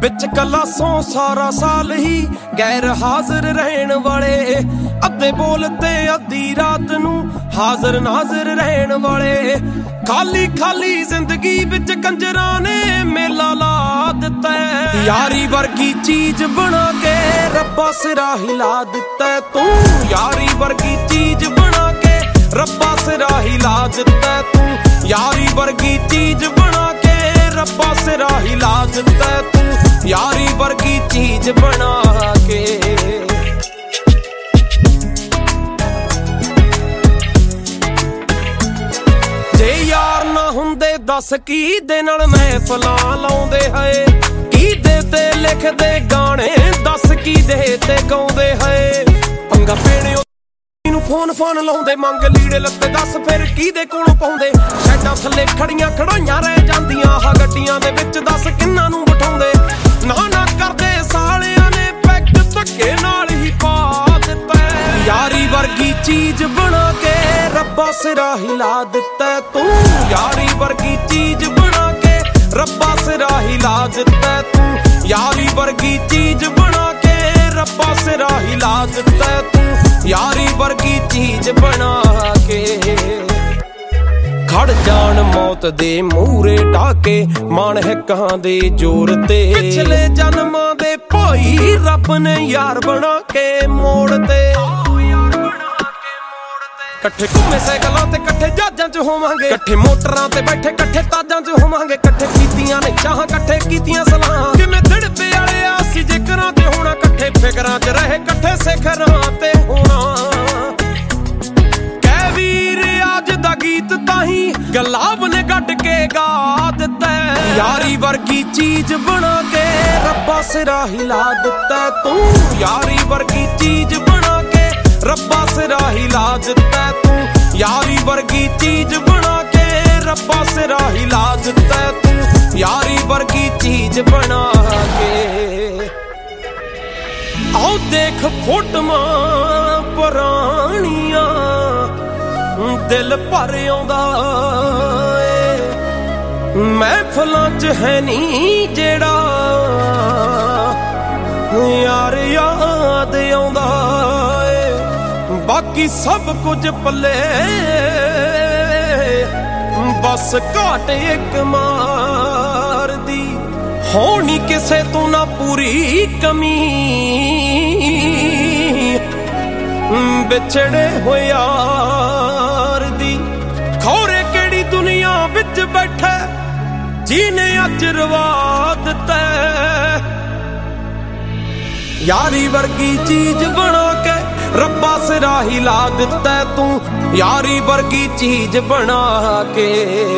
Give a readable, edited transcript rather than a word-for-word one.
विच कलासों सारा साल ही गैर हाजिर रहन वाले, अद्धे बोलते अद्धी रात नू हाजिर नाजिर रहन वाले। खाली खाली जिंदगी विच कंजरां ने मेला ला दिता है, यारी वर्गी चीज बना के रब्बा सिरा हिला दिता है तू। यारी वर्गी चीज बना के रब्बा सिरा हिला दिता है तू। यारी वर्गी चीज बना के रब्बा सिरा हिला दिता है तू। यारी वर्गी चीज बना के। जे यार ना हुंदे दस की दे नाल महफिलां लाउंदे है, की दे ते लिखदे गाने दस की दे ते गाउंदे है। पंगा पेणे फोन फोन लाउंदे मंग लीड़े लत्ते दस फिर किहदे कोलों पाउंदे। शैडां थल्ले खड़ियां खड़ोइयां रह जांदियां आह गड्डियां दे विच दस किन्नां नूं बिठाउंदे। ना ना करदे सालियां ने पैग धक्के नाल ही पा दित्ता है, यारी वर्गी चीज बना के रब्बा सिरा हिला दित्ता है तू। यारी वर्गी चीज बना के रब्बा सिरा हिला दित्ता है तू। यारी वर्गी चीज बना के रब्बा सिरा हिला दित्ता है तू। यारी वर्गी चीज बना के। खड़ जान मौत दे मूरे डाके मान है कहां दे जोर ते, पिछले जन्मां दे भाई रब ने यार बना के मोड़ ते। कट्ठे घूमे साइकलों ते कट्ठे जहाजां च होवांगे, कट्ठे मोटरां ते बैठे कट्ठे ताजां च होवांगे। कट्ठे कीतियां ने चाहां कट्ठे कीतियां सलाहां, किवें धड़पे वाले आसी जिकरां ते होना। कट्ठे फिकरां च रहे कट्ठे सिखरां ते होना। कै वीर आज दा गीत ताही गुलाब ने गड्ड के गा दित्ता है, यारी वर्गी चीज बना के रब्बा सिरा हिला दित्ता है तू। यारी वर्गी चीज बना के रब्बा सिरा हिला दित्ता है तू। यारी वर्गी चीज बना के रब्बा सिरा हिला दित्ता है तू। यारी वर्गी चीज बना के। आओ देख फोटोआं पुरानियां दिल भर आउंदा ए। महफिलां च है नी जेड़ा यार याद आउंदा ए। बाकी सब कुछ पल्ले बस घाट एक मार दी, होनी किसे तो ना पूरी कमी। बिछड़े हो यार दी खौरे केड़ी दुनिया विच बैठे जीने अज रवा दित्ता है। यारी वर्गी चीज बना के रब्बा सिरा हिला दित्ता है तू। यारी वर्गी चीज बना के।